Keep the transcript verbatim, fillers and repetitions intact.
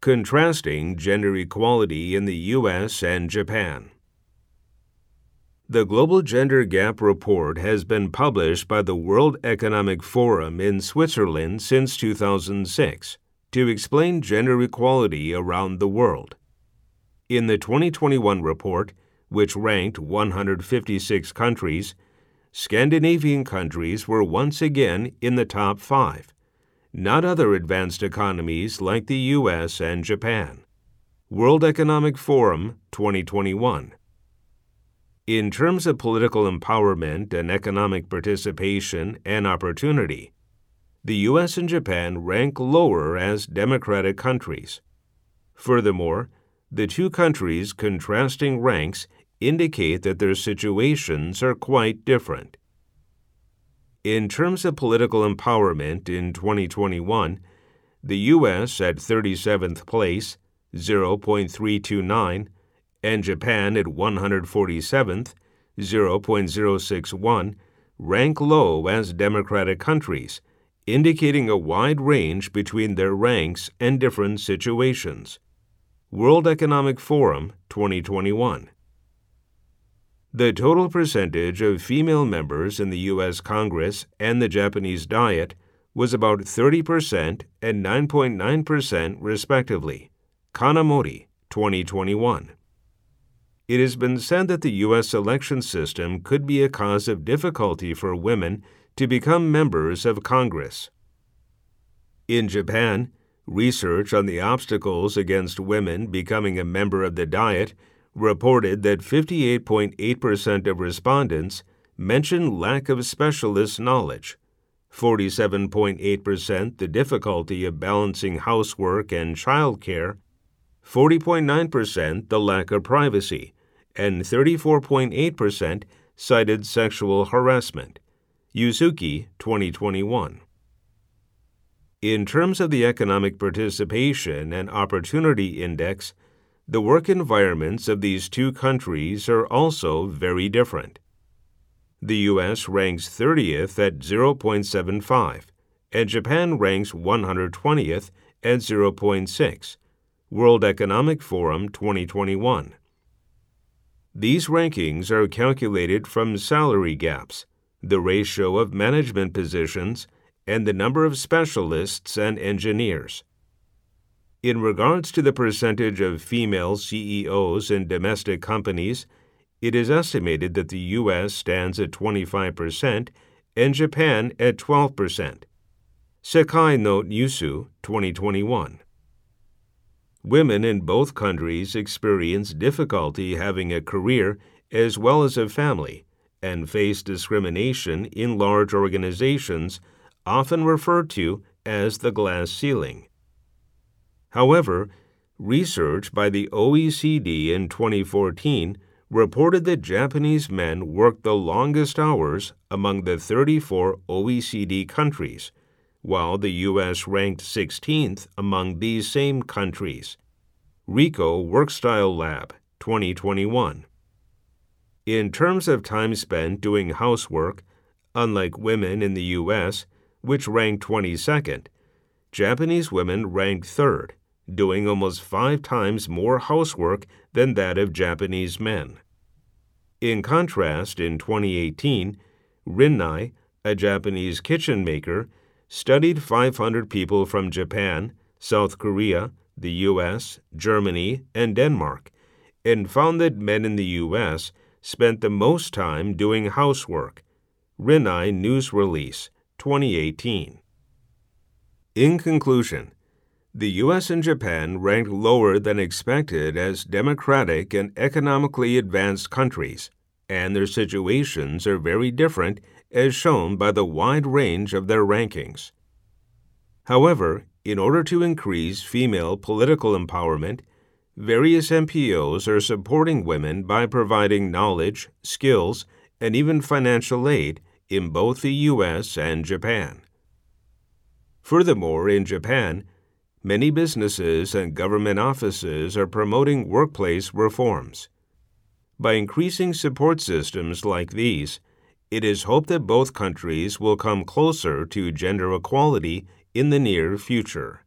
Contrasting Gender Equality in the U S and Japan. The Global Gender Gap Report has been published by the World Economic Forum in Switzerland since two thousand six to explain gender equality around the world. In the twenty twenty-one report, which ranked one hundred fifty-six countries, Scandinavian countries were once again in the top five, not other advanced economies like the U S and Japan. World Economic Forum, twenty twenty-one. In terms of political empowerment and economic participation and opportunity, the U S and Japan rank lower as democratic countries. Furthermore, the two countries' contrasting ranks indicate that their situations are quite different. In terms of political empowerment in twenty twenty-one, the U S at thirty-seventh place, zero point three two nine, and Japan at one hundred forty-seventh, zero point zero six one, rank low as democratic countries, indicating a wide range between their ranks and different situations. World Economic Forum, twenty twenty-one. The total percentage of female members in the U S Congress and the Japanese Diet was about thirty percent and nine point nine percent respectively. Kanamori, twenty twenty-one. It has been said that the U S election system could be a cause of difficulty for women to become members of Congress. In Japan, research on the obstacles against women becoming a member of the Diet reported that fifty-eight point eight percent of respondents mentioned lack of specialist knowledge, forty-seven point eight percent the difficulty of balancing housework and childcare, forty point nine percent the lack of privacy, and thirty-four point eight percent cited sexual harassment. Yuzuki, twenty twenty-one. In terms of the Economic Participation and Opportunity Index, the work environments of these two countries are also very different. The U S ranks thirtieth at zero point seven five, and Japan ranks one hundred twentieth at zero point six. World Economic Forum, twenty twenty-one. These rankings are calculated from salary gaps, the ratio of management positions, and the number of specialists and engineers. In regards to the percentage of female C E Os in domestic companies, it is estimated that the U S stands at twenty-five percent and Japan at twelve percent. Sekai no Nyusu, twenty twenty-one. Women in both countries experience difficulty having a career as well as a family and face discrimination in large organizations, often referred to as the glass ceiling. However, research by the O E C D in twenty fourteen reported that Japanese men worked the longest hours among the thirty-four O E C D countries, while the U S ranked sixteenth among these same countries. Rico Workstyle Lab, twenty twenty-one. In terms of time spent doing housework, unlike women in the U S, which ranked twenty-second, Japanese women ranked third, doing almost five times more housework than that of Japanese men. In contrast, in twenty eighteen, Rinnai, a Japanese kitchen maker, studied five hundred people from Japan, South Korea, the U S, Germany, and Denmark, and found that men in the U S spent the most time doing housework. Rinnai News Release, twenty eighteen. In conclusion, the U S and Japan ranked lower than expected as democratic and economically advanced countries, and their situations are very different as shown by the wide range of their rankings. However, in order to increase female political empowerment, various N P Os are supporting women by providing knowledge, skills, and even financial aid in both the U S and Japan. Furthermore, in Japan, many businesses and government offices are promoting workplace reforms. By increasing support systems like these, it is hoped that both countries will come closer to gender equality in the near future.